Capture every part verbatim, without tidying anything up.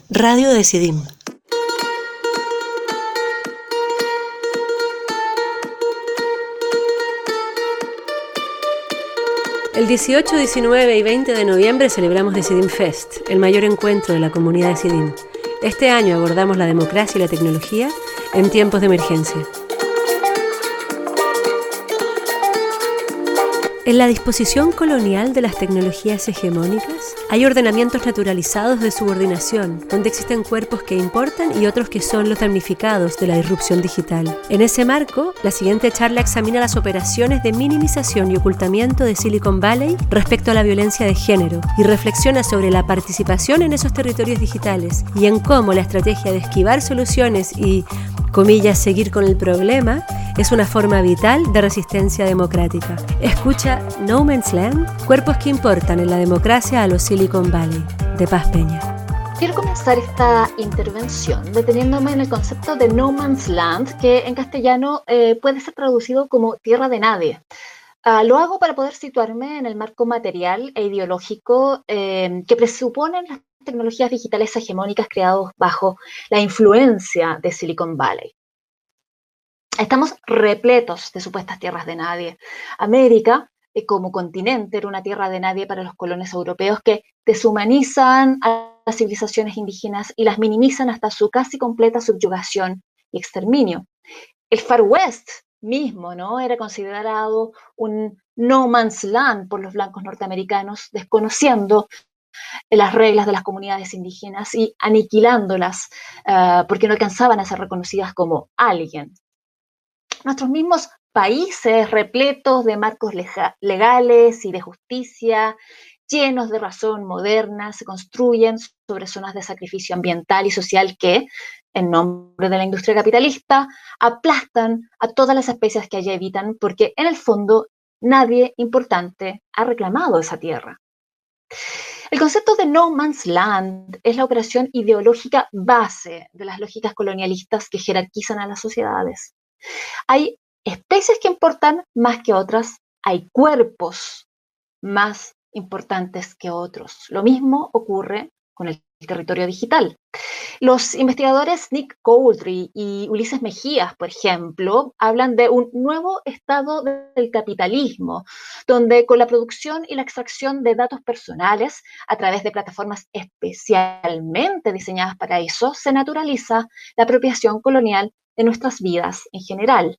Radio Decidim. El dieciocho, diecinueve y veinte de noviembre celebramos Decidim Fest, el mayor encuentro de la comunidad Decidim. Este año abordamos la democracia y la tecnología en tiempos de emergencia. En la disposición colonial de las tecnologías hegemónicas, hay ordenamientos naturalizados de subordinación, donde existen cuerpos que importan y otros que son los damnificados de la disrupción digital. En ese marco, la siguiente charla examina las operaciones de minimización y ocultamiento de Silicon Valley respecto a la violencia de género y reflexiona sobre la participación en esos territorios digitales y en cómo la estrategia de esquivar soluciones y, comillas, seguir con el problema es una forma vital de resistencia democrática. Escucha No Man's Land, cuerpos que importan en la democracia a los Silicon Valley, de Paz Peña. Quiero comenzar esta intervención deteniéndome en el concepto de No Man's Land, que en castellano eh, puede ser traducido como tierra de nadie. Uh, lo hago para poder situarme en el marco material e ideológico eh, que presuponen las tecnologías digitales hegemónicas creadas bajo la influencia de Silicon Valley. Estamos repletos de supuestas tierras de nadie. América, eh, como continente, era una tierra de nadie para los colonos europeos que deshumanizan a las civilizaciones indígenas y las minimizan hasta su casi completa subyugación y exterminio. El Far West mismo, ¿no?, era considerado un no man's land por los blancos norteamericanos, desconociendo las reglas de las comunidades indígenas y aniquilándolas uh, porque no alcanzaban a ser reconocidas como alguien. Nuestros mismos países repletos de marcos legales y de justicia, llenos de razón moderna, se construyen sobre zonas de sacrificio ambiental y social que, en nombre de la industria capitalista, aplastan a todas las especies que allí habitan, porque en el fondo nadie importante ha reclamado esa tierra. El concepto de No Man's Land es la operación ideológica base de las lógicas colonialistas que jerarquizan a las sociedades. Hay especies que importan más que otras, hay cuerpos más importantes que otros. Lo mismo ocurre con el territorio digital. Los investigadores Nick Couldry y Ulises Mejías, por ejemplo, hablan de un nuevo estado del capitalismo, donde con la producción y la extracción de datos personales a través de plataformas especialmente diseñadas para eso, se naturaliza la apropiación colonial de nuestras vidas en general.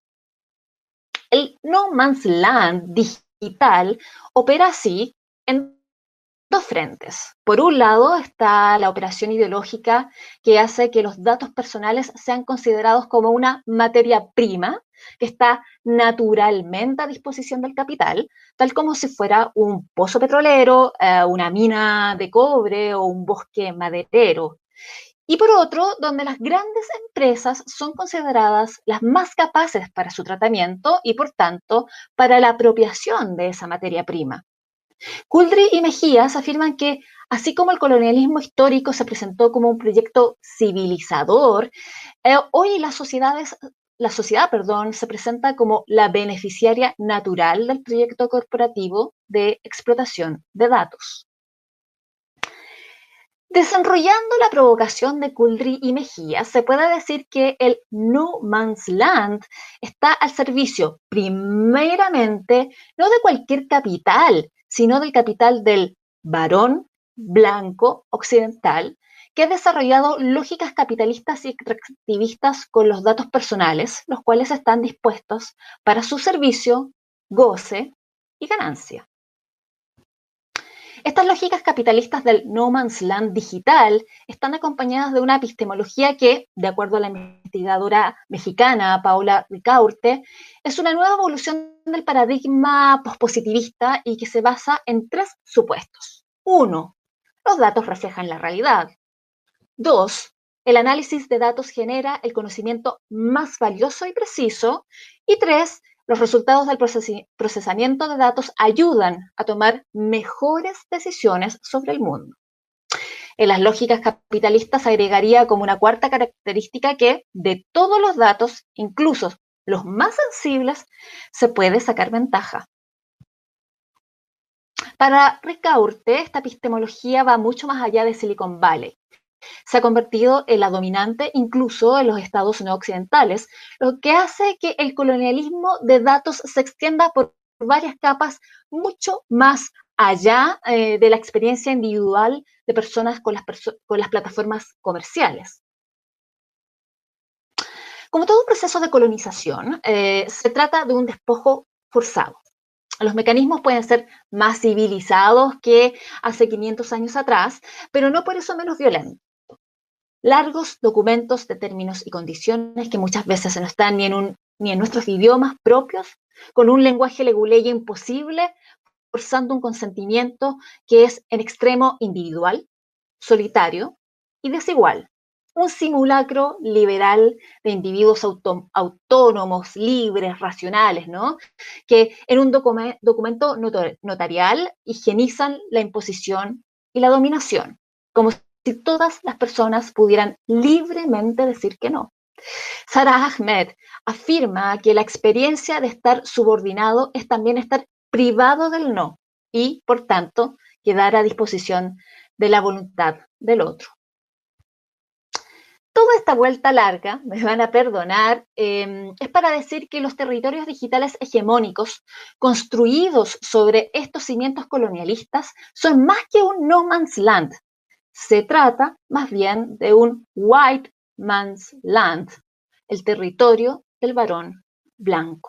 El No Man's Land digital opera así en dos frentes. Por un lado está la operación ideológica que hace que los datos personales sean considerados como una materia prima que está naturalmente a disposición del capital, tal como si fuera un pozo petrolero, eh, una mina de cobre o un bosque maderero. Y por otro, donde las grandes empresas son consideradas las más capaces para su tratamiento y, por tanto, para la apropiación de esa materia prima. Couldry y Mejías afirman que, así como el colonialismo histórico se presentó como un proyecto civilizador, eh, hoy las sociedades, la sociedad perdón, se presenta como la beneficiaria natural del proyecto corporativo de explotación de datos. Desenrollando la provocación de Couldry y Mejías, se puede decir que el No Man's Land está al servicio, primeramente, no de cualquier capital, sino del capital del varón blanco occidental, que ha desarrollado lógicas capitalistas y extractivistas con los datos personales, los cuales están dispuestos para su servicio, goce y ganancia. Estas lógicas capitalistas del No Man's Land digital están acompañadas de una epistemología que, de acuerdo a la investigadora mexicana Paola Ricaurte, es una nueva evolución del paradigma pospositivista y que se basa en tres supuestos. Uno, los datos reflejan la realidad. Dos, el análisis de datos genera el conocimiento más valioso y preciso. Y tres, los resultados del procesamiento de datos ayudan a tomar mejores decisiones sobre el mundo. En las lógicas capitalistas agregaría como una cuarta característica que de todos los datos, incluso los más sensibles, se puede sacar ventaja. Para Ricaurte, esta epistemología va mucho más allá de Silicon Valley. Se ha convertido en la dominante incluso en los estados no occidentales, lo que hace que el colonialismo de datos se extienda por varias capas mucho más allá eh, de la experiencia individual de personas con las, perso con las plataformas comerciales. Como todo proceso de colonización, eh, se trata de un despojo forzado. Los mecanismos pueden ser más civilizados que hace quinientos años atrás, pero no por eso menos violentos. Largos documentos de términos y condiciones que muchas veces no están ni en, un, ni en nuestros idiomas propios, con un lenguaje leguleyo imposible, forzando un consentimiento que es en extremo individual, solitario y desigual. Un simulacro liberal de individuos auto, autónomos, libres, racionales, ¿no? Que en un document, documento notarial higienizan la imposición y la dominación, como si todas las personas pudieran libremente decir que no. Sara Ahmed afirma que la experiencia de estar subordinado es también estar privado del no y, por tanto, quedar a disposición de la voluntad del otro. Toda esta vuelta larga, me van a perdonar, eh, es para decir que los territorios digitales hegemónicos construidos sobre estos cimientos colonialistas son más que un no man's land. Se trata más bien de un white man's land, el territorio del varón blanco.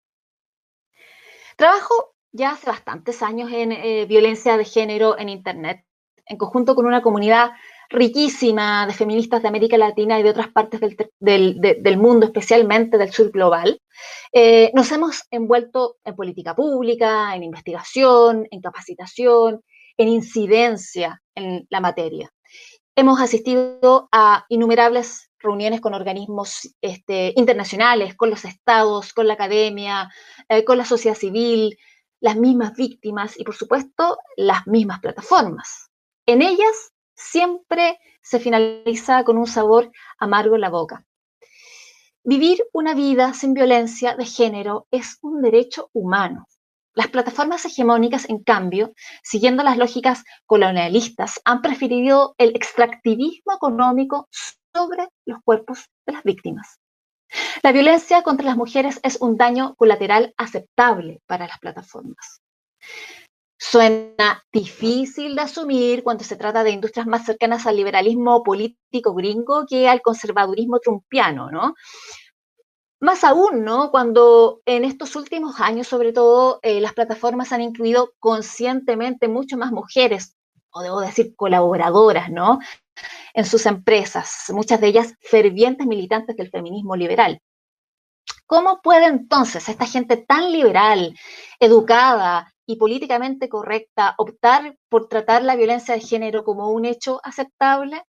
Trabajo ya hace bastantes años en eh, violencia de género en Internet, en conjunto con una comunidad riquísima de feministas de América Latina y de otras partes del, del, de, del mundo, especialmente del sur global. Eh, nos hemos envuelto en política pública, en investigación, en capacitación, en incidencia en la materia. Hemos asistido a innumerables reuniones con organismos este, internacionales, con los estados, con la academia, eh, con la sociedad civil, las mismas víctimas y, por supuesto, las mismas plataformas. En ellas siempre se finaliza con un sabor amargo en la boca. Vivir una vida sin violencia de género es un derecho humano. Las plataformas hegemónicas, en cambio, siguiendo las lógicas colonialistas, han preferido el extractivismo económico sobre los cuerpos de las víctimas. La violencia contra las mujeres es un daño colateral aceptable para las plataformas. Suena difícil de asumir cuando se trata de industrias más cercanas al liberalismo político gringo que al conservadurismo trumpiano, ¿no? Más aún, ¿no? Cuando en estos últimos años, sobre todo, eh, las plataformas han incluido conscientemente mucho más mujeres, o debo decir colaboradoras, ¿no? En sus empresas, muchas de ellas fervientes militantes del feminismo liberal. ¿Cómo puede entonces esta gente tan liberal, educada y políticamente correcta optar por tratar la violencia de género como un hecho aceptable?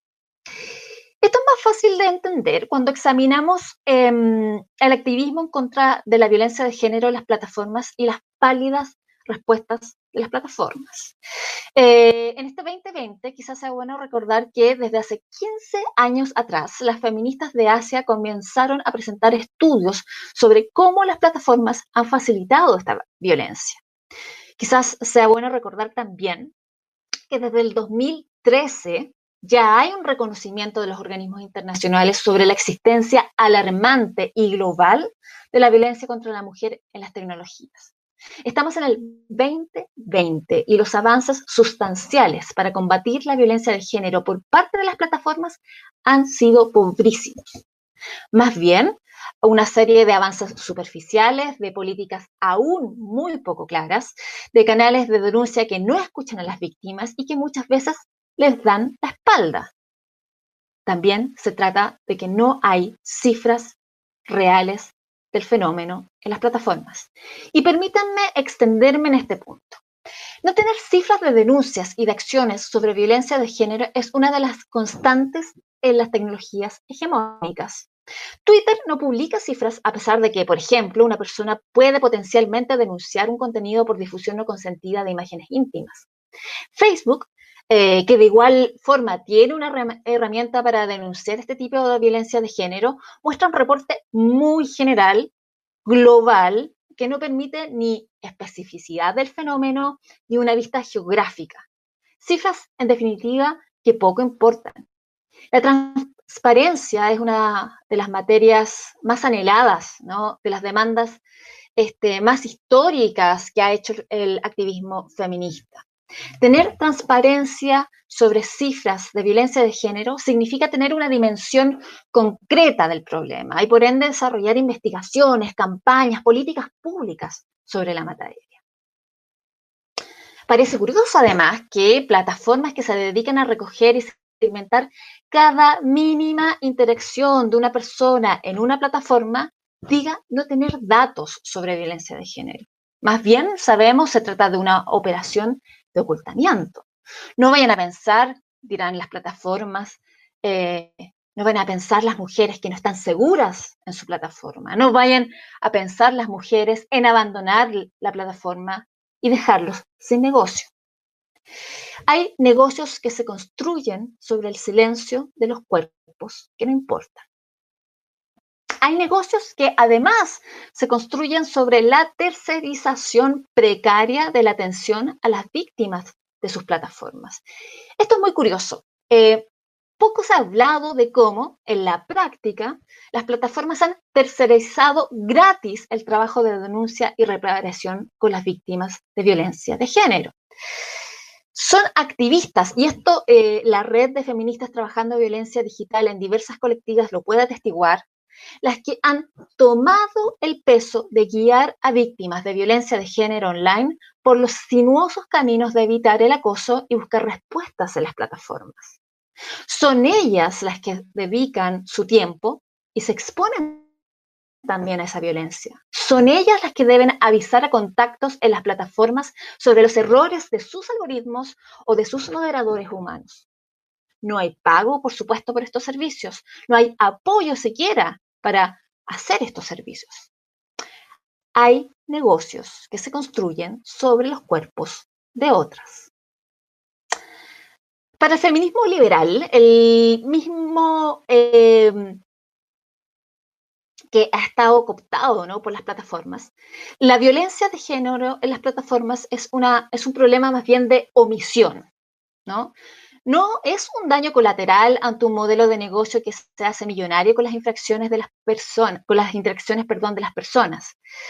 Esto es más fácil de entender cuando examinamos eh, el activismo en contra de la violencia de género en las plataformas y las pálidas respuestas de las plataformas. Eh, en este veinte veinte quizás sea bueno recordar que desde hace quince años atrás las feministas de Asia comenzaron a presentar estudios sobre cómo las plataformas han facilitado esta violencia. Quizás sea bueno recordar también que desde el dos mil trece ya hay un reconocimiento de los organismos internacionales sobre la existencia alarmante y global de la violencia contra la mujer en las tecnologías. Estamos en el veinte veinte y los avances sustanciales para combatir la violencia de género por parte de las plataformas han sido pobrísimos. Más bien, una serie de avances superficiales, de políticas aún muy poco claras, de canales de denuncia que no escuchan a las víctimas y que muchas veces les dan la espalda. También se trata de que no hay cifras reales del fenómeno en las plataformas. Y permítanme extenderme en este punto. No tener cifras de denuncias y de acciones sobre violencia de género es una de las constantes en las tecnologías hegemónicas. Twitter no publica cifras a pesar de que, por ejemplo, una persona puede potencialmente denunciar un contenido por difusión no consentida de imágenes íntimas. Facebook, eh, que de igual forma tiene una herramienta para denunciar este tipo de violencia de género, muestra un reporte muy general, global, que no permite ni especificidad del fenómeno ni una vista geográfica. Cifras, en definitiva, que poco importan. La transparencia es una de las materias más anheladas, ¿no? De las demandas este, más históricas que ha hecho el activismo feminista. Tener transparencia sobre cifras de violencia de género significa tener una dimensión concreta del problema y por ende desarrollar investigaciones, campañas, políticas públicas sobre la materia. Parece curioso además que plataformas que se dedican a recoger y segmentar cada mínima interacción de una persona en una plataforma diga no tener datos sobre violencia de género. Más bien, sabemos, se trata de una operación de ocultamiento. No vayan a pensar, dirán las plataformas, eh, no vayan a pensar las mujeres que no están seguras en su plataforma. No vayan a pensar las mujeres en abandonar la plataforma y dejarlos sin negocio. Hay negocios que se construyen sobre el silencio de los cuerpos que no importan. Hay negocios que además se construyen sobre la tercerización precaria de la atención a las víctimas de sus plataformas. Esto es muy curioso. Eh, poco se ha hablado de cómo, en la práctica, las plataformas han tercerizado gratis el trabajo de denuncia y reparación con las víctimas de violencia de género. Son activistas, y esto eh, la red de feministas trabajando violencia digital en diversas colectivas lo puede atestiguar, las que han tomado el peso de guiar a víctimas de violencia de género online por los sinuosos caminos de evitar el acoso y buscar respuestas en las plataformas. Son ellas las que dedican su tiempo y se exponen también a esa violencia. Son ellas las que deben avisar a contactos en las plataformas sobre los errores de sus algoritmos o de sus moderadores humanos. No hay pago, por supuesto, por estos servicios. No hay apoyo siquiera para hacer estos servicios. Hay negocios que se construyen sobre los cuerpos de otras. Para el feminismo liberal, el mismo eh, que ha estado cooptado, ¿no?, por las plataformas, la violencia de género en las plataformas es, una, es un problema más bien de omisión, ¿no? No es un daño colateral ante un modelo de negocio que se hace millonario con las infracciones de las personas, con las interacciones, perdón, de las personas,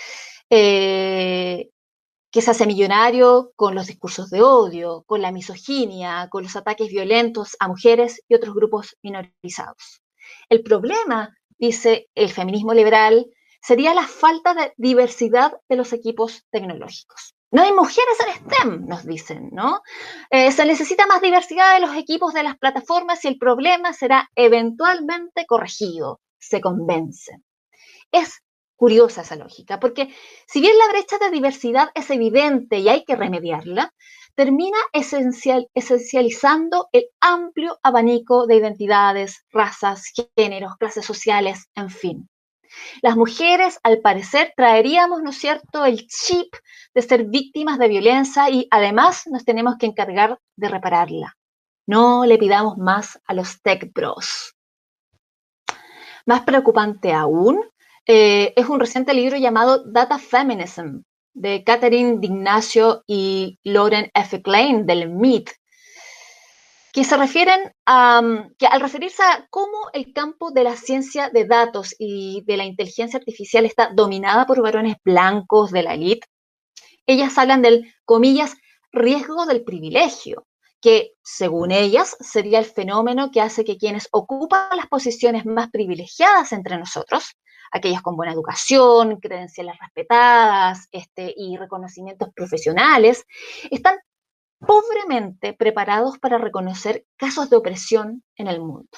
eh, que se hace millonario con los discursos de odio, con la misoginia, con los ataques violentos a mujeres y otros grupos minorizados. El problema, dice el feminismo liberal, sería la falta de diversidad de los equipos tecnológicos. No hay mujeres en STEM, nos dicen, ¿no? Eh, se necesita más diversidad de los equipos de las plataformas y el problema será eventualmente corregido, se convencen. Es curiosa esa lógica, porque si bien la brecha de diversidad es evidente y hay que remediarla, termina esencial, esencializando el amplio abanico de identidades, razas, géneros, clases sociales, en fin. Las mujeres, al parecer, traeríamos, ¿no es cierto?, el chip de ser víctimas de violencia y además nos tenemos que encargar de repararla. No le pidamos más a los tech bros. Más preocupante aún, eh, es un reciente libro llamado Data Feminism, de Catherine D'Ignacio y Lauren F. Klein, del M I T, que se refieren a, que al referirse a cómo el campo de la ciencia de datos y de la inteligencia artificial está dominada por varones blancos de la élite, ellas hablan del, comillas, riesgo del privilegio, que, según ellas, sería el fenómeno que hace que quienes ocupan las posiciones más privilegiadas entre nosotros, aquellas con buena educación, credenciales respetadas este, y reconocimientos profesionales, están pobremente preparados para reconocer casos de opresión en el mundo.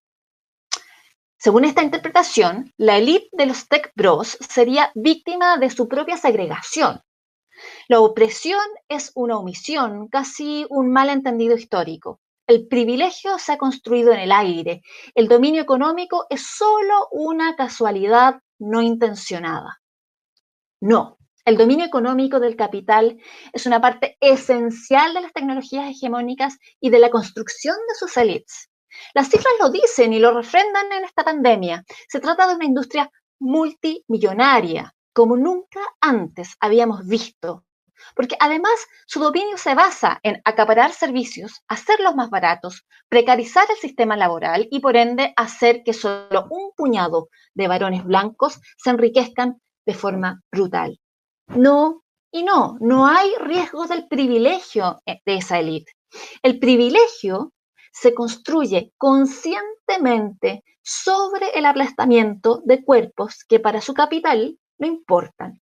Según esta interpretación, la élite de los tech bros sería víctima de su propia segregación. La opresión es una omisión, casi un malentendido histórico. El privilegio se ha construido en el aire. El dominio económico es solo una casualidad no intencionada. No, el dominio económico del capital es una parte esencial de las tecnologías hegemónicas y de la construcción de sus élites. Las cifras lo dicen y lo refrendan en esta pandemia. Se trata de una industria multimillonaria, como nunca antes habíamos visto, porque además su dominio se basa en acaparar servicios, hacerlos más baratos, precarizar el sistema laboral y por ende hacer que solo un puñado de varones blancos se enriquezcan de forma brutal. No y no, no hay riesgo del privilegio de esa élite. El privilegio se construye conscientemente sobre el aplastamiento de cuerpos que para su capital no importan.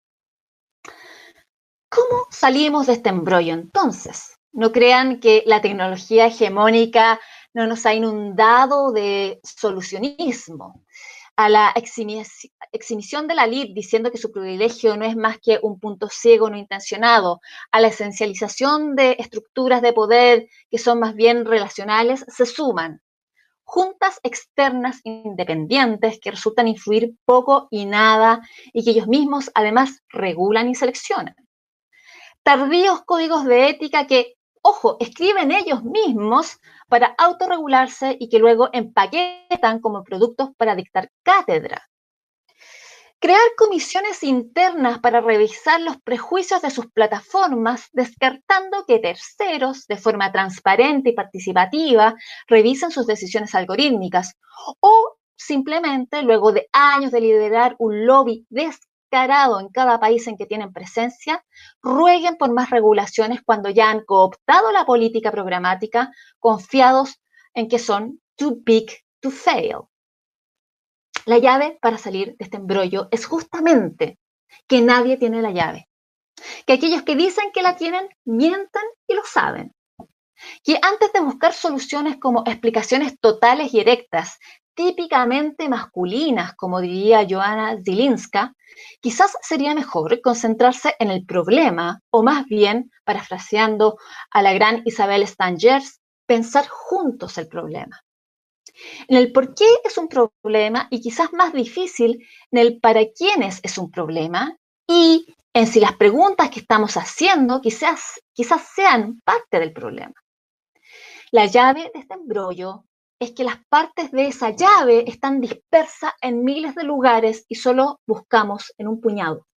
¿Cómo salimos de este embrollo entonces? No crean que la tecnología hegemónica no nos ha inundado de solucionismo. A la exhibición de la élite diciendo que su privilegio no es más que un punto ciego no intencionado, a la esencialización de estructuras de poder que son más bien relacionales, se suman juntas externas independientes que resultan influir poco y nada y que ellos mismos además regulan y seleccionan. Tardíos códigos de ética que, ojo, escriben ellos mismos para autorregularse y que luego empaquetan como productos para dictar cátedra. Crear comisiones internas para revisar los prejuicios de sus plataformas, descartando que terceros, de forma transparente y participativa, revisen sus decisiones algorítmicas, o simplemente, luego de años de liderar un lobby descarado en cada país en que tienen presencia, rueguen por más regulaciones cuando ya han cooptado la política programática, confiados en que son too big to fail. La llave para salir de este embrollo es justamente que nadie tiene la llave. Que aquellos que dicen que la tienen, mientan y lo saben. Que antes de buscar soluciones como explicaciones totales y directas, típicamente masculinas, como diría Joanna Zielinska, quizás sería mejor concentrarse en el problema, o más bien, parafraseando a la gran Isabel Stangers, pensar juntos el problema. En el por qué es un problema y quizás más difícil en el para quiénes es un problema y en si las preguntas que estamos haciendo quizás, quizás sean parte del problema. La llave de este embrollo es que las partes de esa llave están dispersas en miles de lugares y solo buscamos en un puñado.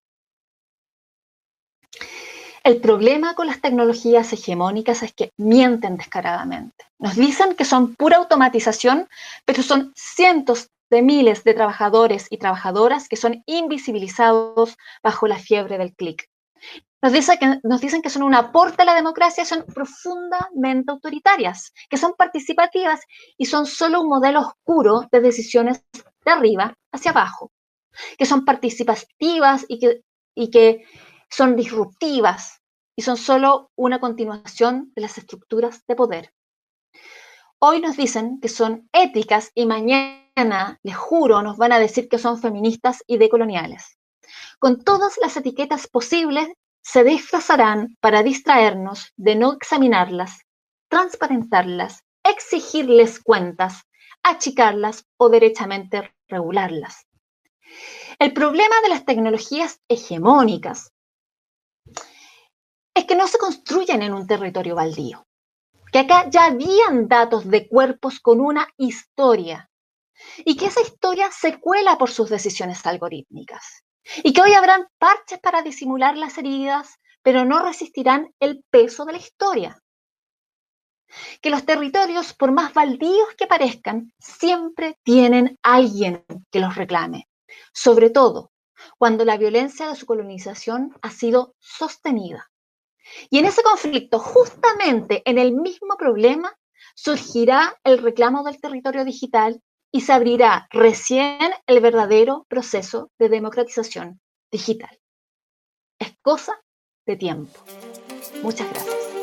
El problema con las tecnologías hegemónicas es que mienten descaradamente. Nos dicen que son pura automatización, pero son cientos de miles de trabajadores y trabajadoras que son invisibilizados bajo la fiebre del clic. Nos, dice que, nos dicen que son un aporte a la democracia, son profundamente autoritarias, que son participativas y son solo un modelo oscuro de decisiones de arriba hacia abajo, que son participativas y que, y que son disruptivas y son solo una continuación de las estructuras de poder. Hoy nos dicen que son éticas y mañana, les juro, nos van a decir que son feministas y decoloniales. Con todas las etiquetas posibles, se disfrazarán para distraernos de no examinarlas, transparentarlas, exigirles cuentas, achicarlas o derechamente regularlas. El problema de las tecnologías hegemónicas es que no se construyen en un territorio baldío, que acá ya habían datos de cuerpos con una historia y que esa historia se cuela por sus decisiones algorítmicas y que hoy habrán parches para disimular las heridas, pero no resistirán el peso de la historia. Que los territorios, por más baldíos que parezcan, siempre tienen alguien que los reclame, sobre todo cuando la violencia de su colonización ha sido sostenida. Y en ese conflicto, justamente en el mismo problema, surgirá el reclamo del territorio digital y se abrirá recién el verdadero proceso de democratización digital. Es cosa de tiempo. Muchas gracias.